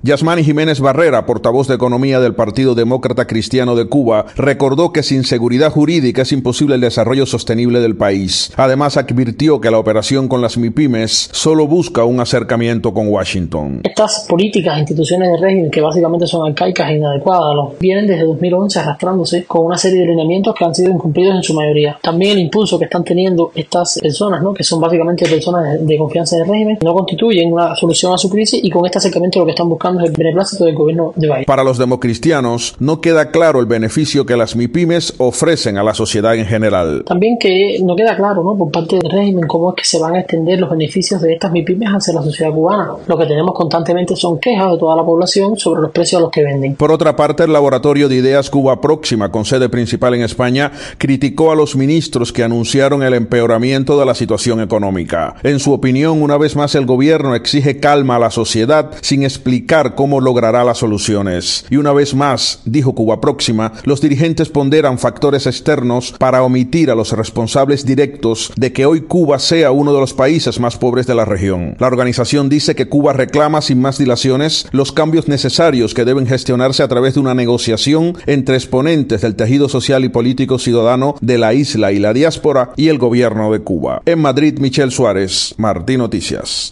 Yasmani Jiménez Barrera, portavoz de Economía del Partido Demócrata Cristiano de Cuba, recordó que sin seguridad jurídica es imposible el desarrollo sostenible del país. Además, advirtió que la operación con las MIPYMES solo busca un acercamiento con Washington. Estas políticas e instituciones de régimen, que básicamente son arcaicas e inadecuadas, vienen desde 2011 arrastrándose con una serie de lineamientos que han sido incumplidos en su mayoría. También el impulso que están teniendo estas personas, que son básicamente personas de confianza del régimen, no constituyen una solución a su crisis, y con este acercamiento lo que están buscando es el beneplácito del gobierno de Biden. Para los democristianos, no queda claro el beneficio que las MIPYMES ofrecen a la sociedad en general. También que no queda claro, por parte del régimen, cómo es que se van a extender los beneficios de estas MIPYMES hacia la sociedad cubana. Lo que tenemos constantemente son quejas de toda la población sobre los precios a los que venden. Por otra parte, el Laboratorio de Ideas Cuba Próxima, con sede principal en España, criticó a los ministros que anunciaron el empeoramiento de la situación económica. En su opinión, una vez más el gobierno exige calma a la sociedad sin explicar cómo logrará las soluciones. Y una vez más, dijo Cuba Próxima, los dirigentes ponderan factores externos para omitir a los responsables directos de que hoy Cuba sea uno de los países más pobres de la región. La organización dice que Cuba reclama sin más dilaciones los cambios necesarios que deben gestionarse a través de una negociación entre exponentes del tejido social y político ciudadano de la isla y la diáspora y el gobierno de Cuba. En Madrid, Michelle Suárez, Martí Noticias.